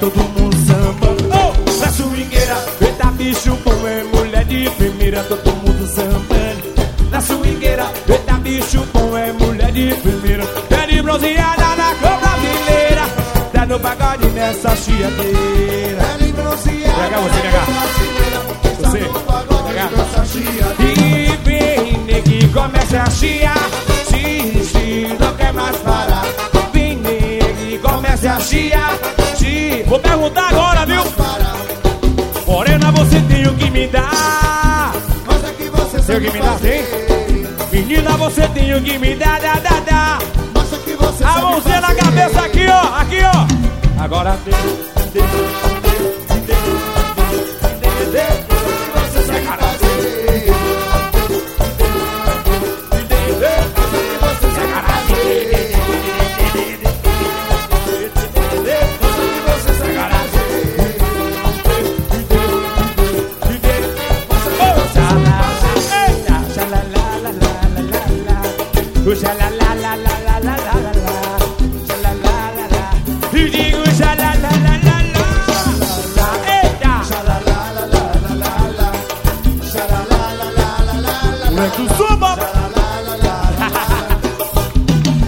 todo mundo sambando. Oh! Na swingueira, eita bicho bom, é mulher de primeira, todo mundo sambando. Na swingueira, eita bicho bom, é mulher de primeira. É de bronzeada na cor brasileira, tá no pagode nessa chiadeira. É de bronzeada. Pega você, você, e vem, negue, começa a chiar. Se não quer mais parar. Vem, negue, começa a chiar. Vou perguntar agora, viu? Morena, você tem o que me dá. Mas é que você tem o que me dá, tem? Menina, você tem o que me dá, dá. Mas é que você a mãozinha na cabeça aqui, ó. Agora tem. E digo já lá lá lá lá lá. Eita! Moleque do samba!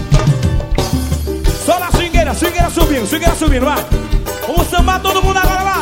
Só na swingueira subindo, vai! Vamos sambar todo mundo agora, vai!